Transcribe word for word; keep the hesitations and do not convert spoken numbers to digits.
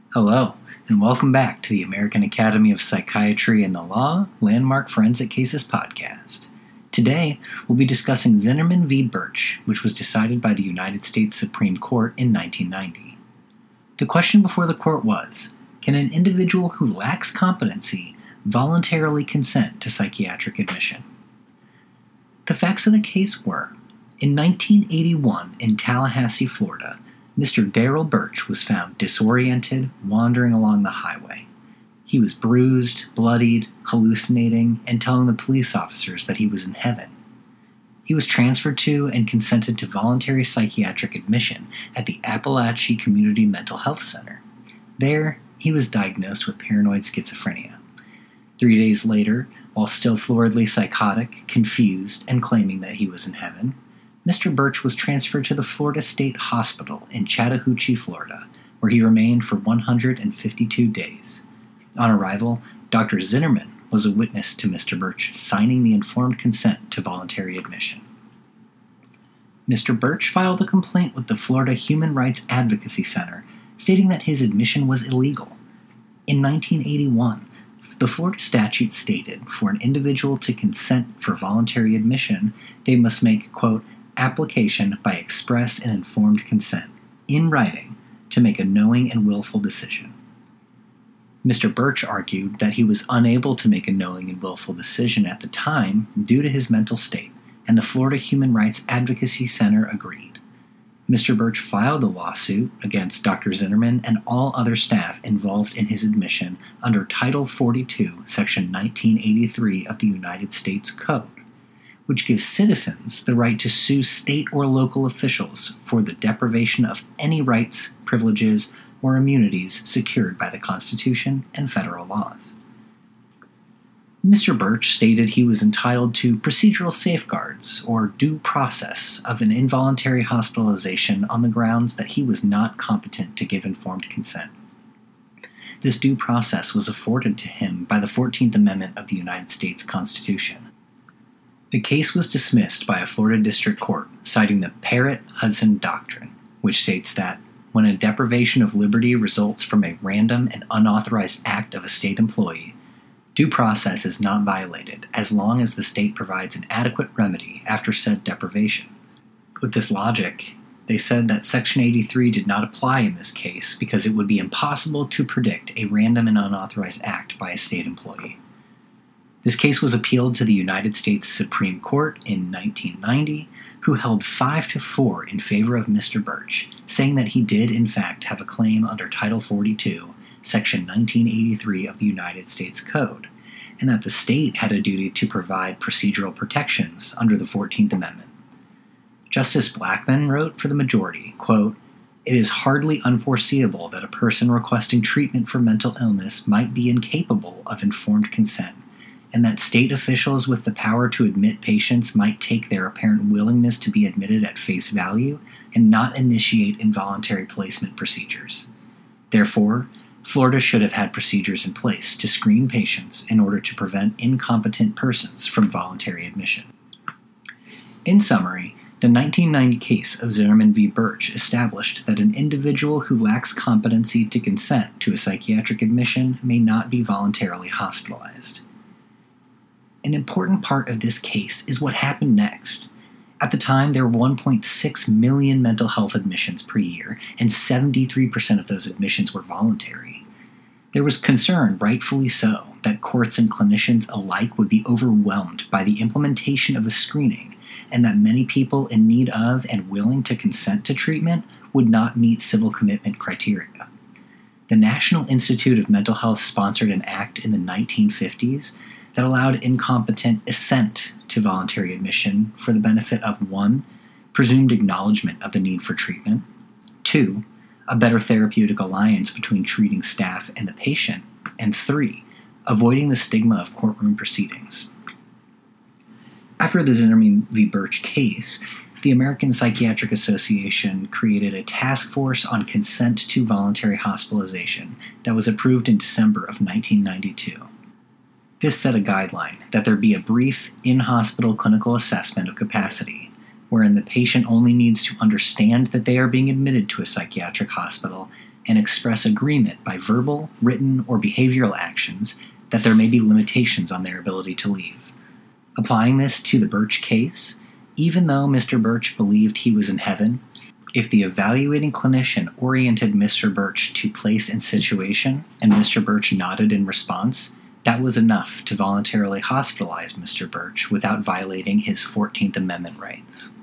Hello, and welcome back to the American Academy of Psychiatry and the Law Landmark Forensic Cases podcast. Today, we'll be discussing Zinnerman v. Burch, which was decided by the United States Supreme Court in nineteen ninety. The question before the court was, can an individual who lacks competency voluntarily consent to psychiatric admission? The facts of the case were, in nineteen eighty-one in Tallahassee, Florida, Mister Darrell Burch was found disoriented, wandering along the highway. He was bruised, bloodied, hallucinating, and telling the police officers that he was in heaven. He was transferred to and consented to voluntary psychiatric admission at the Appalachia Community Mental Health Center. There, he was diagnosed with paranoid schizophrenia. Three days later, while still floridly psychotic, confused, and claiming that he was in heaven, Mister Burch was transferred to the Florida State Hospital in Chattahoochee, Florida, where he remained for one hundred fifty-two days. On arrival, Doctor Zinnerman was a witness to Mister Burch signing the informed consent to voluntary admission. Mister Burch filed a complaint with the Florida Human Rights Advocacy Center, stating that his admission was illegal. In nineteen eighty-one, the Florida statute stated for an individual to consent for voluntary admission, they must make, quote, application by express and informed consent, in writing, to make a knowing and willful decision. Mister Burch argued that he was unable to make a knowing and willful decision at the time due to his mental state, and the Florida Human Rights Advocacy Center agreed. Mister Burch filed a lawsuit against Doctor Zinnerman and all other staff involved in his admission under Title forty-two, Section nineteen eighty-three of the United States Code, which gives citizens the right to sue state or local officials for the deprivation of any rights, privileges, or immunities secured by the Constitution and federal laws. Mister Burch stated he was entitled to procedural safeguards or due process of an involuntary hospitalization on the grounds that he was not competent to give informed consent. This due process was afforded to him by the fourteenth Amendment of the United States Constitution. The case was dismissed by a Florida district court, citing the Parrott-Hudson Doctrine, which states that when a deprivation of liberty results from a random and unauthorized act of a state employee, due process is not violated as long as the state provides an adequate remedy after said deprivation. With this logic, they said that Section eighty-three did not apply in this case because it would be impossible to predict a random and unauthorized act by a state employee. This case was appealed to the United States Supreme Court in nineteen ninety, who held five to four in favor of Mister Burch, saying that he did in fact have a claim under Title forty-two, Section nineteen eighty-three of the United States Code, and that the state had a duty to provide procedural protections under the fourteenth Amendment. Justice Blackmun wrote for the majority, quote, "It is hardly unforeseeable that a person requesting treatment for mental illness might be incapable of informed consent, and that state officials with the power to admit patients might take their apparent willingness to be admitted at face value and not initiate involuntary placement procedures. Therefore, Florida should have had procedures in place to screen patients in order to prevent incompetent persons from voluntary admission." In summary, the nineteen ninety case of Zinnerman v. Burch established that an individual who lacks competency to consent to a psychiatric admission may not be voluntarily hospitalized. An important part of this case is what happened next. At the time, there were one point six million mental health admissions per year, and seventy-three percent of those admissions were voluntary. There was concern, rightfully so, that courts and clinicians alike would be overwhelmed by the implementation of a screening, and that many people in need of and willing to consent to treatment would not meet civil commitment criteria. The National Institute of Mental Health sponsored an act in the nineteen fifties that allowed incompetent assent to voluntary admission for the benefit of one, presumed acknowledgement of the need for treatment, two, a better therapeutic alliance between treating staff and the patient, and three, avoiding the stigma of courtroom proceedings. After the Zinnerman v. Burch case, the American Psychiatric Association created a task force on consent to voluntary hospitalization that was approved in December of nineteen ninety-two. This set a guideline that there be a brief in-hospital clinical assessment of capacity, wherein the patient only needs to understand that they are being admitted to a psychiatric hospital and express agreement by verbal, written, or behavioral actions that there may be limitations on their ability to leave. Applying this to the Birch case, even though Mister Birch believed he was in heaven, if the evaluating clinician oriented Mister Birch to place and situation, and Mister Birch nodded in response, that was enough to voluntarily hospitalize Mister Birch without violating his fourteenth Amendment rights.